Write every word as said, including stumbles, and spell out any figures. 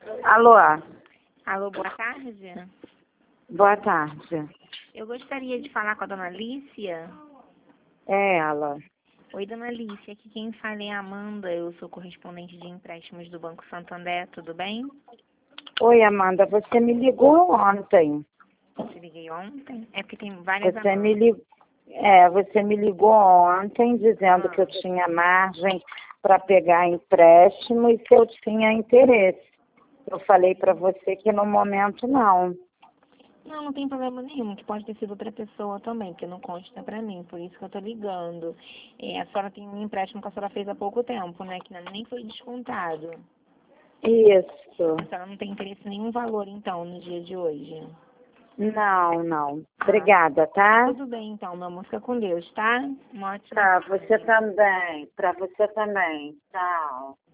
Alô, Alô, boa tarde. boa tarde. Eu gostaria de falar com a dona Lícia. É ela. Oi, dona Lícia. Aqui quem fala é a Amanda. Eu sou correspondente de empréstimos do Banco Santander. Tudo bem? Oi, Amanda, você me ligou ontem. Eu te liguei ontem. É porque tem várias Você Amandas. me ligou, é, você me ligou ontem dizendo Ah. que eu tinha margem para pegar empréstimo e se eu tinha interesse. Eu falei para você que no momento não. Não, não tem problema nenhum, que pode ter sido outra pessoa também, que não consta pra mim, por isso que eu tô ligando. É, a senhora tem um empréstimo que a senhora fez há pouco tempo, né, que nem foi descontado. Isso. A senhora não tem interesse em nenhum valor, então, no dia de hoje. Não, não. Obrigada, tá? Tudo bem, então, meu amor, fica com Deus, tá? Uma ótima Tá, tarde. você também. Para você também. Tchau.